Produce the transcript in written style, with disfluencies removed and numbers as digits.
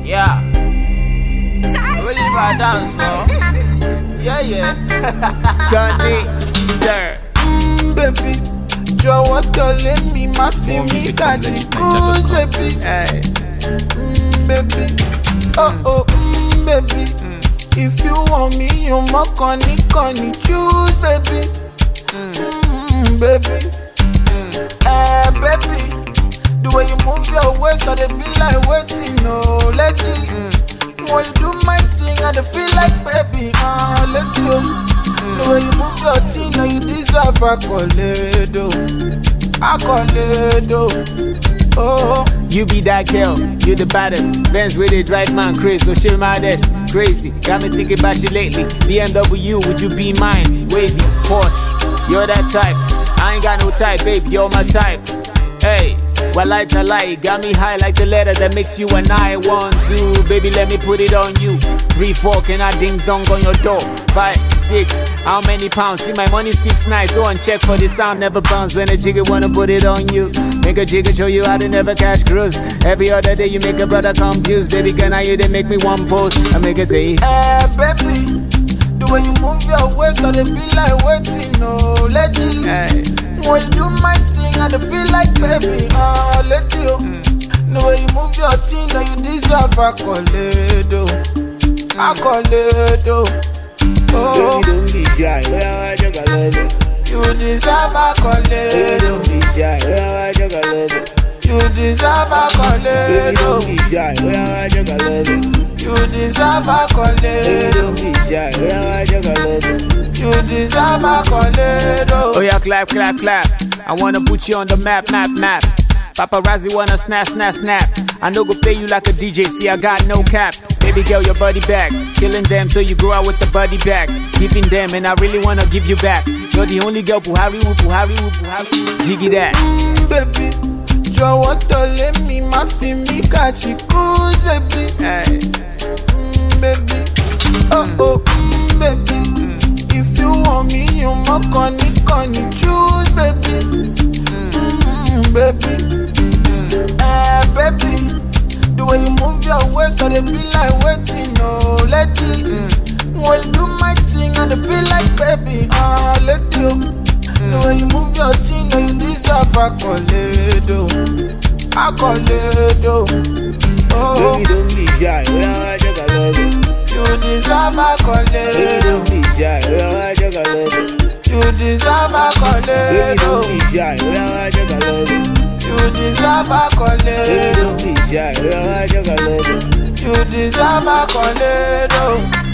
Yeah. Really bad dance, no? Yeah. Scotty, sir. Baby, jọ̀wọ́ tẹ̀lé mi, má fi mí kàjí cruise, baby. Hey. Baby, baby. If you want me, you must conny choose, baby. Baby, baby. The way you move your waist, I dey be like waiting, no lady. When you do my thing, I dey feel like baby, lady. The way you move your thing, now you deserve accolade, oh. You be that girl, you the baddest. Benz with it, drive man crazy, so shit my desk. Crazy, got me thinking about you lately. BMW, would you be mine? Wavy, Porsche, you're that type. I ain't got no type, babe, you're my type. Hey, well, light, got me high like the letter that makes you and I. 1, 2, baby, let me put it on you. 3, 4, can I ding dong on your door? 5, 6, how many pounds? See my money 6 nights, so on check for the sound never bounce. When a jigger wanna put it on you, make a jigger show you how to never catch cruise. Every other day you make a brother confused. Baby, can I hear they make me one post? I make it say, baby, the way you move your waist, I dey be like waiting, no lady. hey. When you do my thing, I dey feel like baby, lady. The way you move your thing, now you deserve accolade, oh. Baby, don't be shy, where I just got love it. You deserve accolade, Baby, don't be shy, where I just got love it. you deserve accolade, Baby, don't be shy, where I just got love it. you deserve Baby, accolade, don't be shy, where I just got love it. you deserve accolade, Oh yeah, clap. I wanna put you on the map. Paparazzi wanna snap. I no go play you like a DJ, see I got no cap. Baby girl, your body back. Killing them so you go out with the body back. Giving them and I really wanna give you back. You're the only girl, Puhari. Jiggy that. baby. Jọ̀wọ́ tẹ̀lé mi, má fi mí kàjí cruise, baby. Hey. Baby, baby. If you want me, you must conny choose, baby. Baby, baby. The way you move your waist, I dey be like waiting, no lady. When you do my thing, I dey feel like baby, lady. The way you move your thing, now you deserve accolade, oh. Baby, don't be shy, where I just got love it. You deserve Baby, accolade, don't be shy, where I just got love it. you deserve Baby, accolade, don't be shy, where I just got love it. you deserve Baby, accolade, don't be shy, where I just got love it. you deserve accolade, oh.